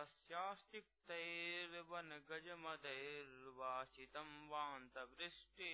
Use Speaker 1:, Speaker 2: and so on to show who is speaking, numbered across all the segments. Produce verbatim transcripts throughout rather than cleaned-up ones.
Speaker 1: तस्यास्तिक्तैर्वनगजमदैर्वासितं वान्तवृष्टि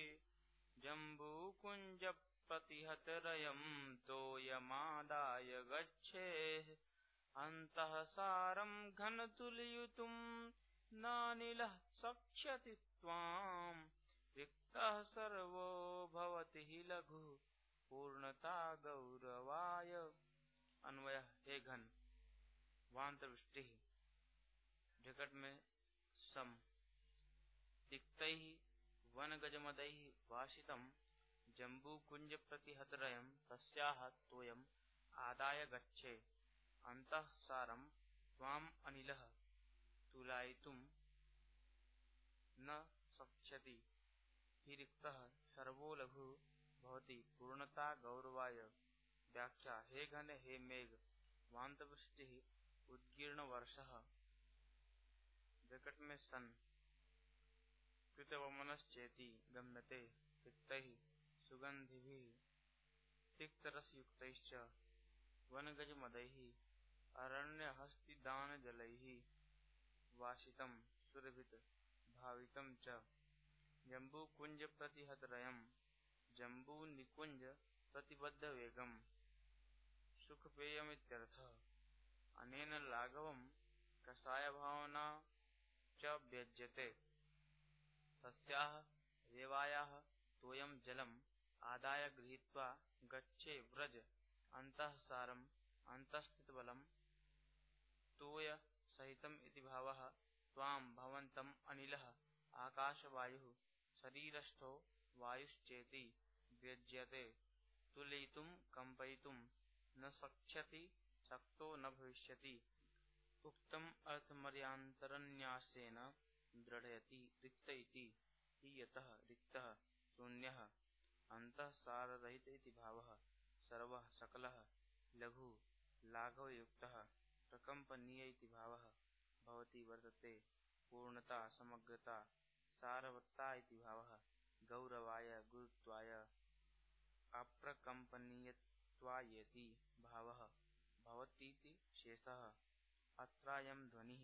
Speaker 1: जम्बूकुञ्जप्रतिहतरयं तोयमादाय गच्छेः अन्तः सारं घनतुलयुतं नानिलः सक्षति त्वाम् रिक्तः सर्वो भवति हि लघुः पूर्णता गौरवाय। अन्वय हे घन वान्तवृष्टि निकट में सम तिक्तैः वनगजमदैः वासितं जम्बूकुञ्ज प्रतिहतरयं तस्याः तोयम् आदाय गच्छे अन्तः सारं त्वाम् अनिलः तुलायितुं न शक्ष्यति हि रिक्तः सर्वो लघुः भवति पूर्णता गौरवाय। व्याख्या हे घन हे मेघ वान्तवृष्टि उद्गीर्ण वर्षः विकट में सन कृतवमनश्चेति गम्यते तिक्तैः सुगन्धिभिः तिक्तरसयुक्तैश्च वनगजमदैः अरण्यहस्तिदानजलैः वासितं सुरभित भावितं च जम्बूकुञ्ज प्रतिहतरयं जम्बूनिकुञ्ज प्रतिबद्धवेगम् सुखपेयमित्यर्थः। अनेन लाघवं कषायभावना च व्यज्यते तस्याः रेवायाः तोयं जलम् आदाय गृहीत्वा गच्छे व्रज अन्तः सारम् अन्तःस्थितबलं तोय सहितम् इति भावः। त्वां भवन्तम् अनिलः आकाशवायुः शरीरस्थो वायुश्चेति व्यज्यते तुलयितुं कम्पयितुं न शक्ष्यति शक्तो न भविष्यति। उक्तम् अर्थमर्यान्तरन्यासेन दृढयति रिक्त इति हि यतः रिक्तः शून्यः अन्तः साररहित इति भावः। सर्वः सकलः लघु लाघवयुक्तः प्रकम्पनीय इति भावः भवति वर्तते। पूर्णता समग्रता सारवत्ता इति भावः गौरवाय गुरुत्वाय अप्रकम्पनीयत्वायेति भावः भवतीति शेषः। अत्रायं ध्वनिः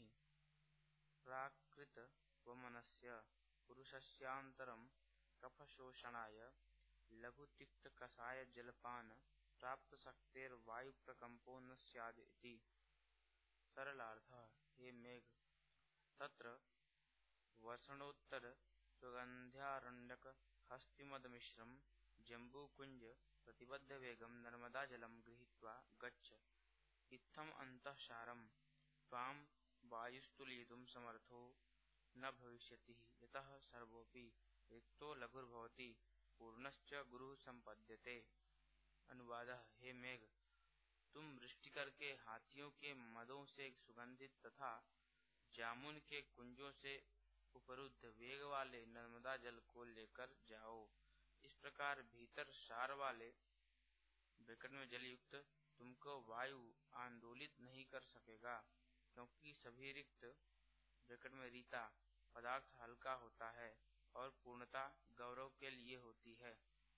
Speaker 1: प्राकृतवमनस्य पुरुषस्यान्तरं कफशोषणाय लघुतिक्तकषायजलपान प्राप्तशक्तेर्वायुप्रकम्पो न स्याद् इति। सरलार्थः हे मेघ तत्र वर्षणोत्तर सुगन्ध्यारण्यक हस्तिमदमिश्रं जम्बूकुञ्ज प्रतिबद्धवेगं नर्मदाजलं गृहीत्वा गच्छ इत्थम् अन्तः सारं त्वां वायुस्तुलयितुं समर्थो न भविष्यति यतः सर्वोऽपि रिक्तो लघुर्भवति पूर्णश्च गुरुः सम्पद्यते। अनुवादः हे मेघ तुम वृष्टि करके हाथियों के मदों से सुगंधित तथा जामुन के कुंजों से उपरुद्ध वेग वाले नर्मदा जल को लेकर जाओ। इस प्रकार भीतर सार वाले विकट में जलयुक्त तुमको वायु आंदोलित नहीं कर सकेगा, क्योंकि सभी रिक्त विकट में रीता पदार्थ हल्का होता है और पूर्णता गौरव के लिए होती है।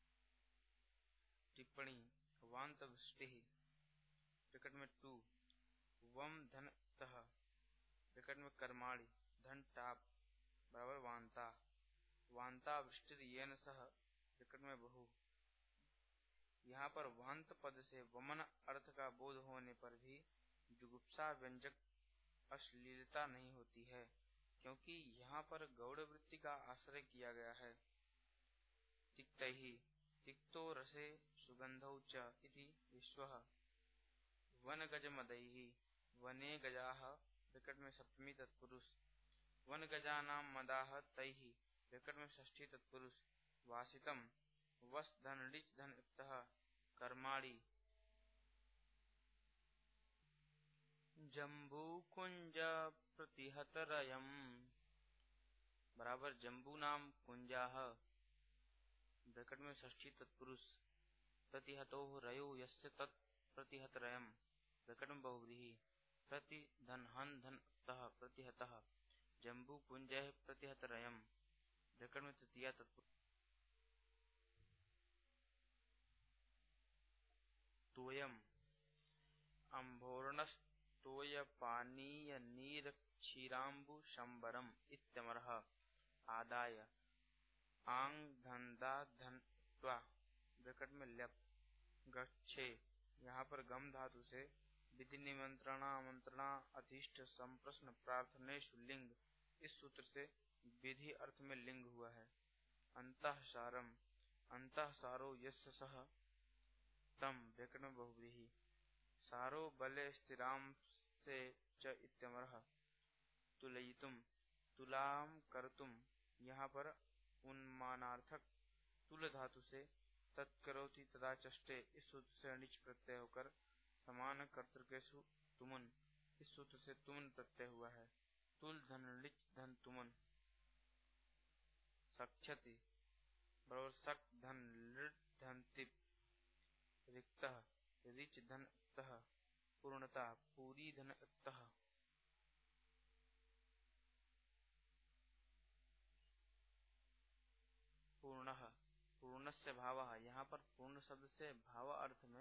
Speaker 1: टिप्पणी वान्तवृष्टि विकट में टू वम धन तह विकट में कर्माणि धन टाप बराबर वांता वांता वृष्टि येन सह विकट में बहु। यहाँ पर वांत पद से वमन अर्थ का बोध होने पर भी जुगुप्सा व्यंजक अश्लीलता नहीं होती है, क्योंकि यहाँ पर गौड़ वृत्ति का आश्रय किया गया है। तिक्तैहि तिक्तो रसे सुगंधौ च इति विश्वः वनगजमदैहि वने गजाः विकट में सप्तमी तत्पुरुष वनगजानां मदाः तैहि विकट में षष्ठी तत्पुरुष वासितम् वस धन ऋच धन युक्तः कर्माणि जम्बूकुंज प्रतिहतरयम् बराबर जम्बू नाम कुंजाः विकट में षष्ठी तत्पुरुष प्रतिहतो रयो यस्य तत् प्रतिहतरयम् विकट में बहुव्रीहि प्रति धन हन धन तः प्रतिहतः जम्बूकुंजः प्रतिहतरयम् विकट में तृतीया तत्पुरुष तोयम् अम्भोर्णस्तोयमादाय तोयपानीय नीर क्षीराम्बु शंबरम इत्यमरः आदाय आंग धंधा धनत्वा ब्रैकेट में ल्यप गच्छे। यहाँ पर गम धातु से विधि निमंत्रणा आमंत्रणा अधिष्ठ संप्रश्न प्रार्थनेषु लिंग, इस सूत्र से विधि अर्थ में लिंग हुआ है। अंतःसारम अंतःसारो यस्य सह तम ब्रैकेट में बहुव्रीहि सारो बले स्थिराम से च इत्यमरः तुलयितुम तुलाम कर्तुम। यहाँ पर उन्मानार्थक तुल धातु से तत्करोति तदा चष्टे, इस सूत्र से अनिच प्रत्यय होकर समान कर्तृकेषु तुमन, इस सूत्र से तुमन प्रत्यय हुआ है। तुल धन लिच धन तुमन सक्षति बरोबर सक धन लृट धन तिप रिक्तः रिच धन तः पूर्णता पूरी धन तः। पूर्णः पूर्णस्य भावः, यहाँ पर पूर्ण शब्द से भाव अर्थ में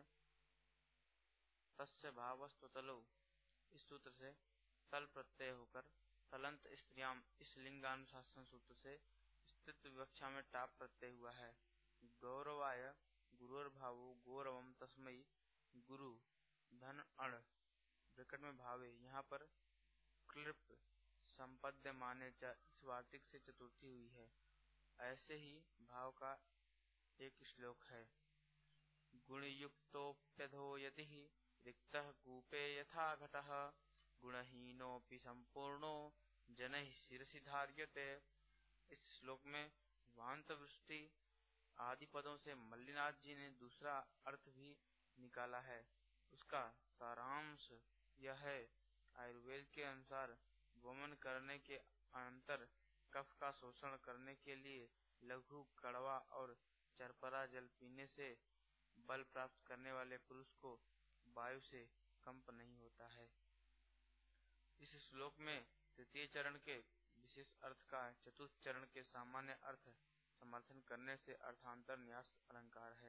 Speaker 1: तस्य भावस्तुतलो, इस सूत्र से तल प्रत्यय होकर तलंत स्त्रियाम, इस लिंगानुशासन सूत्र से स्त्रीत्व विवक्षा में टाप प्रत्यय हुआ है। गौरवाय गुरुर्भावो गौरवम तस्मै गुरु धन अण ब्रैकेट में भावे, यहाँ पर क्लिप संपद्य माने च, इस वार्तिक से चतुर्थी हुई है। ऐसे ही भाव का एक श्लोक है। गुणयुक्तोप्यधो यतिः रिक्तः कूपे यथा घटः गुणहीनोऽपि संपूर्णो जनैः शिरसि धार्यते। इस श्लोक में वांत वृष्टि आदि पदों से मल्लिनाथ जी ने दूसरा अर्थ भी निकाला है। उसका सारांश यह है, आयुर्वेद के अनुसार वमन करने के अनंतर कफ का शोषण करने के लिए लघु कड़वा और चरपरा जल पीने से बल प्राप्त करने वाले पुरुष को वायु से कंप नहीं होता है। इस श्लोक में तृतीय चरण के विशेष अर्थ का चतुर्थ चरण के सामान्य अर्थ समर्थन करने से अर्थांतर न्यास अलंकार है।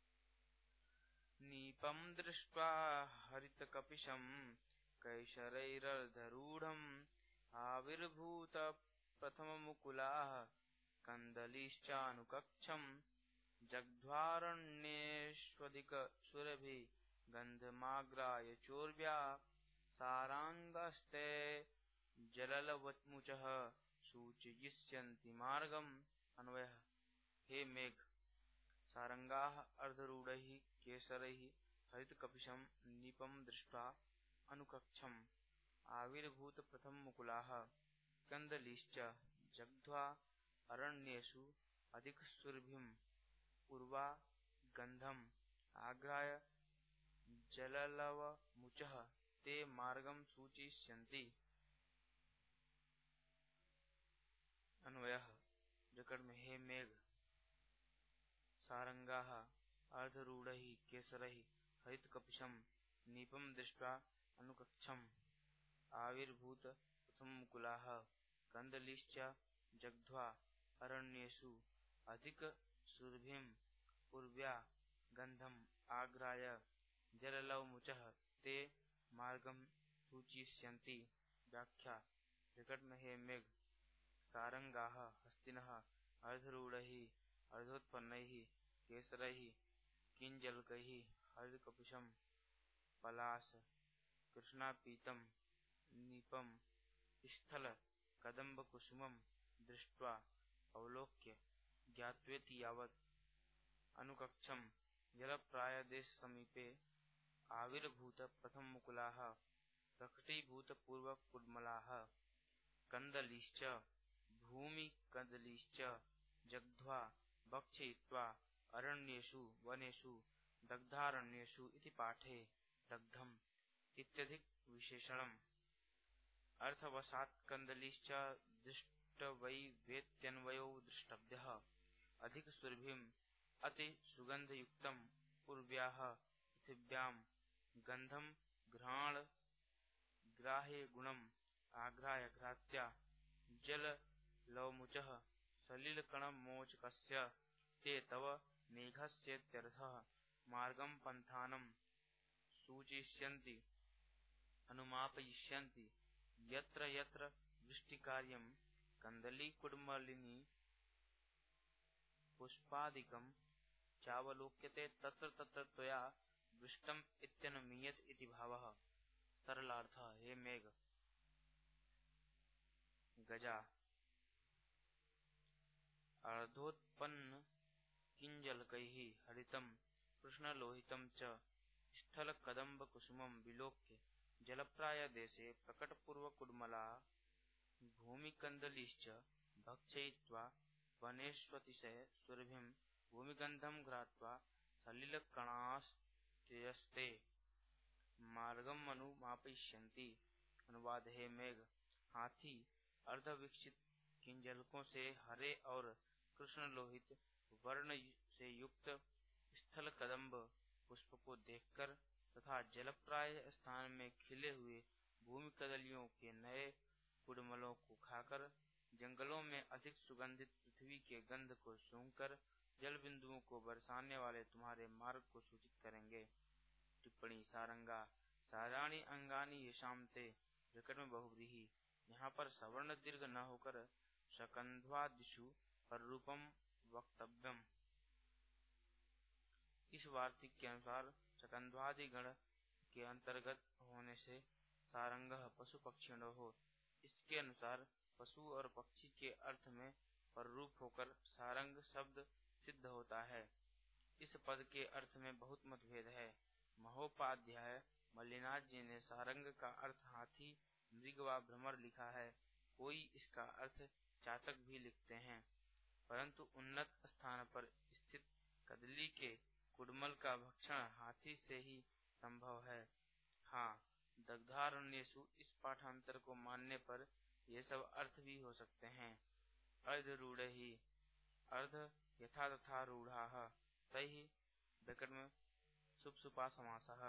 Speaker 1: नीपम दृष्ट्वा हरितकपिशं कैशरैरर्धरूढम् आविर्भूत प्रथममुकुलाः कन्दलीश्चानुकक्षम् जग्ध्वारण्येष्वधिकसुरभिः गन्धमाग्राय चोर्व्या सारांगास्ते जललवमुचः सूचयिष्यन्ति मार्गम्। अन्वयः हे मेघ, सारंगाः अर्धरूढैः केसरैः हरितकपिशं नीपं दृष्ट्वा अनुकक्षम् आविर्भूत प्रथममुकुलाः कन्दलीश्च जग्ध्वा अरण्येषु अधिकसुरभिम् उर्वा गन्धम् आघ्राय जललवमुचः ते मार्गं सूचयिष्यन्ति। अन्वयः ब्रैकेट में हे मेघ, सारंगाः अर्धरूढैः केसरैः हरितकपिशं नीपं दृष्ट्वा अनुकक्षम् आविर्भूत प्रथममुकुलाः कन्दलीश्च जग्ध्वा अरण्येषु अधिकसुरभिम् उर्व्या गन्धम् आघ्राय जललवमुचः ते मार्गं सूचयिष्यन्ति। व्याख्या ब्रैकेट में हे मेघ, सारंगाः हस्तिनः अर्धरूढैः अर्धोत्पन्नैः केसरैः किंजलकैः हरितकपिशं पलाश कृष्णापीतं नीपं स्थल कदम्बकुसुमं दृष्ट्वा अवलोक्य ज्ञात्वेति यावत् अनुकक्षं जलप्रायदेशसमीपे आविर्भूत प्रथममुकुलाः प्रकटीभूतपूर्वकुड्मलाः कन्दलीश्च भूमिकदलीश्च जग्ध्वा भक्षयित्वा अरण्येषु वनेषु दग्धारण्येषु इति पाठे दग्धम् इत्यधिक विशेषणम्। अर्थवशात् कन्दलीश्च दृष्टवैवेत्यन्वयो द्रष्टव्यः। अधिकसुरभिम् अति सुगन्धयुक्तम् उर्व्याः पृथिव्याम् गन्धम् घ्राण ग्राह्य गुणम् आघ्राय घ्रात्या जललवमुचः सलिलकणमोचकस्य ते तव मेघस्येत्यर्थः मार्गं पन्थानं सूचयिष्यन्ति। अनुमापयिष्यन्ति यत्र यत्र वृष्टिकार्यं कन्दलीकुड्मलिनी पुष्पादिकं चावलोक्यते तत्र तत्र त्वया वृष्टम् इत्यनुमीयत इति भावः। सरलार्थः हे मेघ गजा अर्धोत्पन्न किंजलकैः हरितं कृष्णलोहितं च स्थलकदम्बकुसुमं विलोक्य जलप्रायदेशे प्रकटपूर्वकुड्मला भूमिकन्दलीश्च भक्षयित्वा वनेष्वतिशय सुरभिं भूमिगन्धं घ्रात्वा सलिलकणास्त्यजस्ते मार्गमनुमापयिष्यन्ति। अनुवाद हे मेघ हाथी अर्धविकसित किंजलकों से हरे और कृष्णलोहित वर्ण से युक्त स्थल कदम्ब पुष्प को देखकर तथा जलप्राय स्थान में खिले हुए भूमि कदलियों के नए कुडमलों को खाकर जंगलों में अधिक सुगंधित पृथ्वी के गंध को सूंघकर जल बिंदुओं को बरसाने वाले तुम्हारे मार्ग को सूचित करेंगे। टिप्पणी सारंगा साराणी अंगानी येषां ते विकट में बहुव्रीहि। यहाँ पर सवर्ण दीर्घ न होकर शकंध्वादिषु पर रूपम वक्तव्यम। इस वार्तिक के अनुसार शकंध्वादि गण के अंतर्गत होने से सारंगः पशु पक्षिणो हो। इसके अनुसार पशु और पक्षी के अर्थ में पररूप होकर सारंग शब्द सिद्ध होता है। इस पद के अर्थ में बहुत मतभेद है। महोपाध्याय मल्लिनाथ जी ने सारंग का अर्थ हाथी मृग व भ्रमर लिखा है। कोई इसका अर्थ चातक भी लिखते हैं, परंतु उन्नत स्थान पर स्थित कदली के कुडमल का भक्षण हाथी से ही संभव है। हाँ, दग्धारण्येषु इस पाठांतर को मानने पर ये सब अर्थ भी हो सकते हैं। अर्धरूढ़ ही अर्ध यथा तथा रूढ़ाः तैः ब्रैकेट में सुप्सुपा समासः।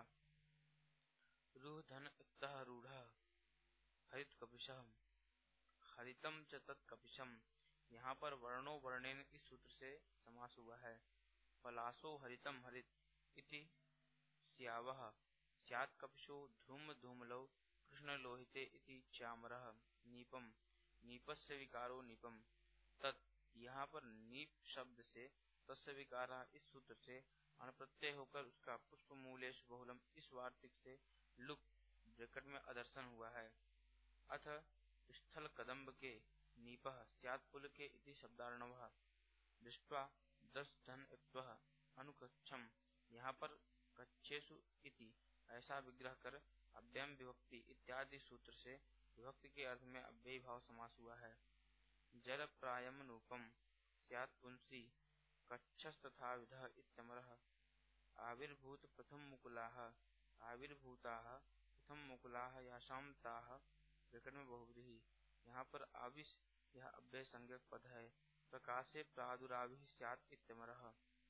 Speaker 1: रूह धन इक्तः रूढ़ः हरित कपिशः हरितम च तत्कपिशम। यहाँ पर वर्णो वर्णेन इस सूत्र से समास हुआ है। पलाशो हरितम हरित इति स्यावः स्यात् कपिशो धूम धूमलौ कृष्णलोहिते इति चामरः नीपम नीपस्य विकारो नीपम तत्। यहाँ पर नीप शब्द से तस्य विकारः इस सूत्र से अनप्रत्यय होकर उसका पुष्पमूलेषु बहुलम इस वार्तिक से लुक ब्रैकेट में अदर्शन हुआ है। अथ स्थल कदम्ब के नीपः स्यात् पुलके इति शब्दार्णवः दृष्ट्वा दस धन इक्त्वः अनुकच्छम। यहाँ पर कच्छेषु इति ऐसा विग्रह कर अव्ययम विभक्ति इत्यादि सूत्र से विभक्ति के अर्थ में अव्ययी भाव समास हुआ है। जल प्रायम नूपम स्यात् पुंसि कच्छस्तथा विधः इत्यमरः आविर्भूत प्रथम मुकुलाः आविर्भूताः प्रथम मुकुलाः यासां ताः ब्रैकेट में बहुव्रीहि। यहाँ पर आविश यह अव्यय संज्ञक पद है। प्रकाशे प्रादुराविः स्यात् इत्यमरः।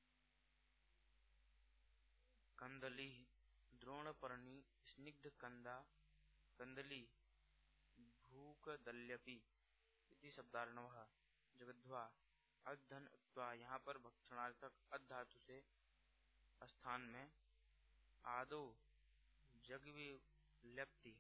Speaker 1: कंदली द्रोणपर्णी स्निग्ध कंदा कंदली भूकदल्यपि इति शब्दार्णवः जगद्वा अधन उक्त्वा। यहाँ पर भक्षणार्थक अध धातु से स्थान में आदो जगविलप्ति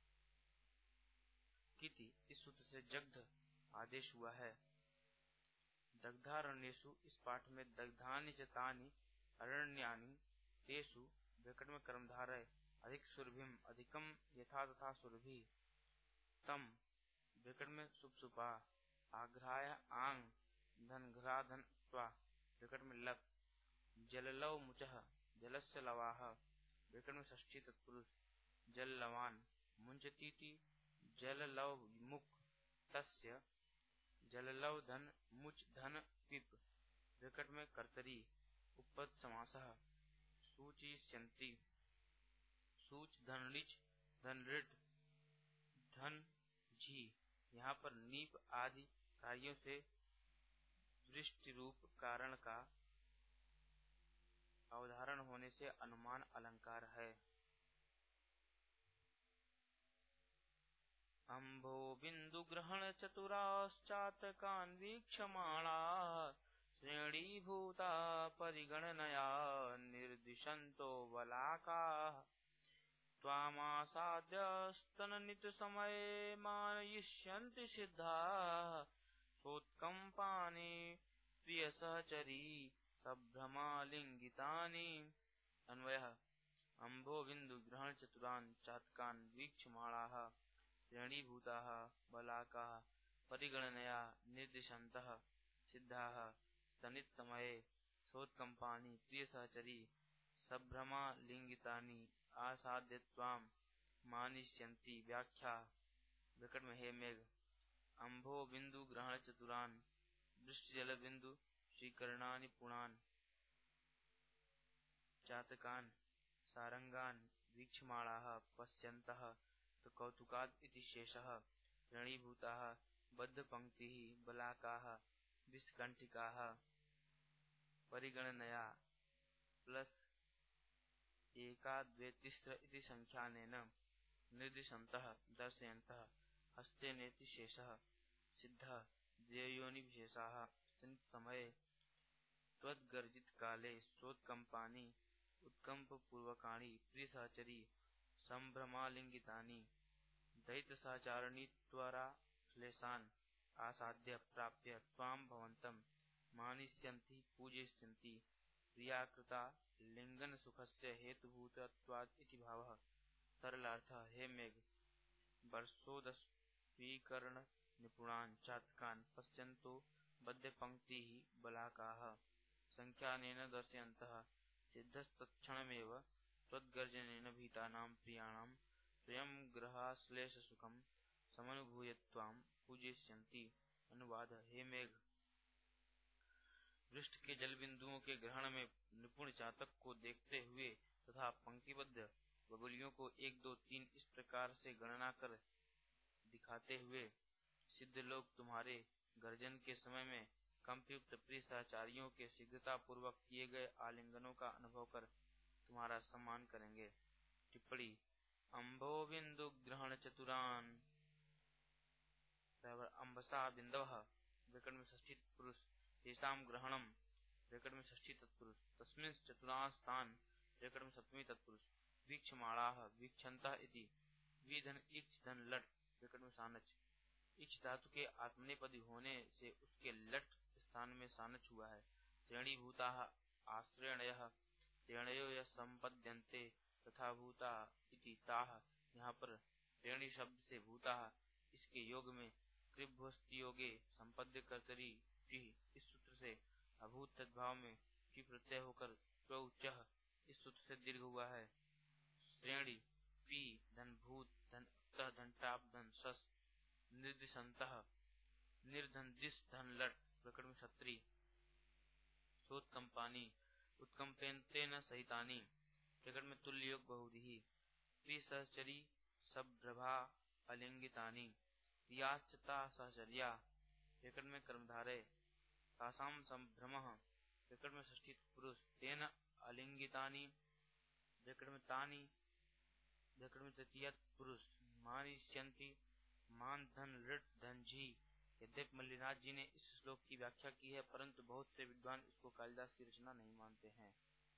Speaker 1: किति इस सूत्र से जग्ध आदेश हुआ है। दग्धारण्येषु इस पाठ में दग्धानि च तानि अरण्यानि तेषु ब्रैकेट में कर्मधारय अधिक सुरभिम अधिकम यथा तथा सुरभि तम ब्रैकेट में सुप्सुपा आघ्राय आंग धनघ्रा धन त्वा ब्रैकेट में लप जललव मुचः जलस्य लवाः ब्रैकेट में षष्ठी तत्पुरुष जल लवान मुंचतीति जललव मुख तस्य जललव धन मुच धन पिप ब्रैकेट में कर्तरी उपपद समासः सूचिष्यन्ति सूच धन ऋच धन ऋट धन झी। यहाँ पर नीप आदि कार्यों से वृष्टि रूप कारण का अवधारण होने से अनुमान अलंकार है। अम्भो बिंदु ग्रहण चतुराश्चातकान् वीक्षमाणाः श्रेणीभूता परिगणनया निर्दिशन्तो वलाकाः त्वामासाद्य स्तननितसमये मानयिष्यन्ति सिद्धाः सोत्कम्पानि प्रियसहचरी सभ्रमालिङ्गितानि। अन्वयः अम्भोबिन्दुग्रहणचतुरान् चातकान् वीक्षमाणाः श्रेणीभूताः बलाकाः परिगणनया निर्दिशन्तः सिद्धाः स्तनितसमये सोत्कम्पानि प्रियसहचरी सभ्रमालिङ्गितानि आसाद्य त्वां मानिष्यन्ति। व्याख्या विकट में हे मेघ अम्भो बिंदु ग्रहण चतुरान दृष्टिजल बिंदु श्रीकरणानि पुणान चातकान सारंगान वीक्षमाणाः पश्यन्तः तो कौतुकाद इति शेषः श्रेणीभूताः बद्धपङ्क्तिः बलाकाः विष्कण्ठिकाः परिगणनया प्लस एका द्वे तिस्र इति संख्यानेन निर्दिशन्तः दर्शयन्तः हस्तेनेति शेषः सिद्धः द्वयोनिविशेषाः स्तनितसमये त्वद्गर्जितकाले सोत्कम्पानि उत्कम्पपूर्वकाणि प्रियसहचरी सम्भ्रमालिङ्गितानि दयितसहचारिणीत्वरा क्लेशान् आसाद्य प्राप्य त्वां भवन्तं मानिष्यन्ति पूजयिष्यन्ति। प्रियाकृता लिंगन सुखस्य हेतुभूतत्वात् इति भावः। सरलार्थः हे मेघ वर्षोदस्वीकरण निपुणान् चातकान् पश्यन्तो बद्धपङ्क्तिः बलाकाः संख्यानेन दर्शयन्तः सिद्धस्तत्क्षणमेव त्वद्गर्जनेन भीतानां प्रियाणां स्वयं ग्रहाश्लेषसुखं समनुभूय त्वां पूजयिष्यन्ति। अनुवाद हे मेघ वृष्ट के जल बिंदुओं के ग्रहण में निपुण चातक को देखते हुए तथा पंक्तिबद्ध बगुलियों को एक दो तीन इस प्रकार से गणना कर दिखाते हुए सिद्ध लोग तुम्हारे गर्जन के समय में कंपयुक्त प्रिय सहचारियों के शीघ्रता पूर्वक किए गए आलिंगनों का अनुभव कर तुम्हारा सम्मान करेंगे। टिप्पणी अम्भो बिंदु ग्रहण चतुरान अम्बसा बिंदवः विकट में षष्ठी पुरुष तेषां ग्रहणम विकट में षष्ठी तत्पुरुष तस्मिन् चतुरास्तान विकट में सप्तमी तत्पुरुष वीक्षमाणाः वीक्षन्तः इति विधन इच्छ धन लट विकट में सानच इच्छ धातु के आत्मनेपदी होने से उसके लट स्थान में सानच हुआ है। श्रेणीभूताः आश्रयणयः श्रेणयो यः संपद्यन्ते तथा भूता इति ताः। यहाँ पर श्रेणी शब्द से भूताः इसके योग में कृभ्वस्ति संपद्य कर्तरी इस सूत्र से अभूत तद्भाव में की प्रत्यय होकर त्वउच्चः इस सूत्र से दीर्घ हुआ है। श्रेणी पी धन भूत धन उत्तः धन टाप धन सस निर्दिशन्तः निर्धन दिस धन लट प्रकट में क्षत्री सोत्कम्पानि उत्कम्पेन सहितानि प्रकट में तुल्य योग बहुधि प्रियसहचरी सभ्रभा अलिंगितानि प्रियाश्चता सहचर्या प्रकट में कर्मधारय तासां संभ्रमः प्रकट में षष्ठी पुरुष तेन अलिंगितानि प्रकट में तानि प्रकट में तृतीय पुरुष मानिष्यन्ति मान धन लट धन झी। यद्यपि मल्लिनाथ जी ने इस श्लोक की व्याख्या की है परंतु बहुत से विद्वान इसको कालिदास की रचना नहीं मानते हैं।